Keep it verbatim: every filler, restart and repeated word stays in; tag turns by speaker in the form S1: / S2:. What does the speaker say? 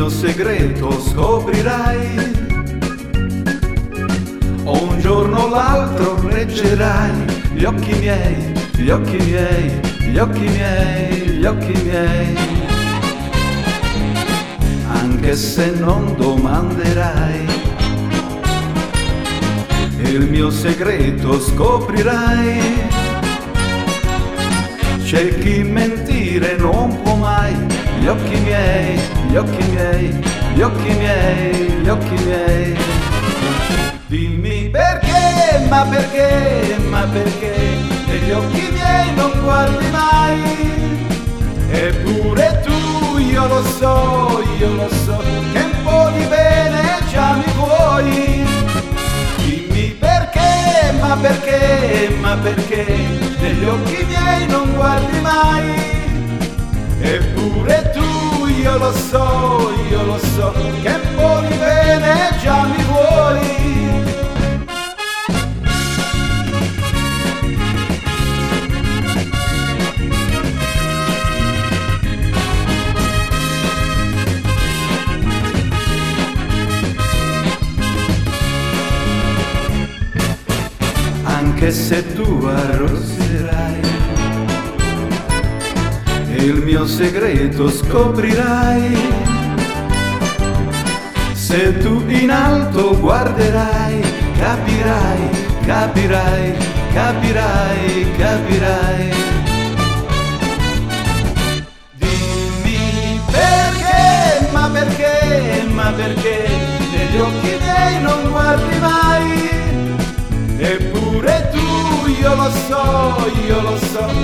S1: mio segreto scoprirai, o un giorno o l'altro leggerai gli occhi miei, gli occhi miei, gli occhi miei, gli occhi miei. Anche se non domanderai, il mio segreto scoprirai. C'è chi mentire non può mai, gli occhi miei, gli occhi miei, gli occhi miei, gli occhi miei. Dimmi perché, ma perché, ma perché negli occhi miei non guardi mai? Eppure tu, io lo so, io lo so, che un po' di bene già mi vuoi. Dimmi perché, ma perché, ma perché negli occhi miei non guardi mai? Eppure tu, io lo so, io lo so, che un po' di bene già mi vuoi. Anche se tu arrosserai, il mio segreto scoprirai. Se tu in alto guarderai, capirai, capirai, capirai, capirai. Dimmi perché, ma perché, ma perché negli occhi miei non guardi mai? Eppure tu, io lo so, io lo so,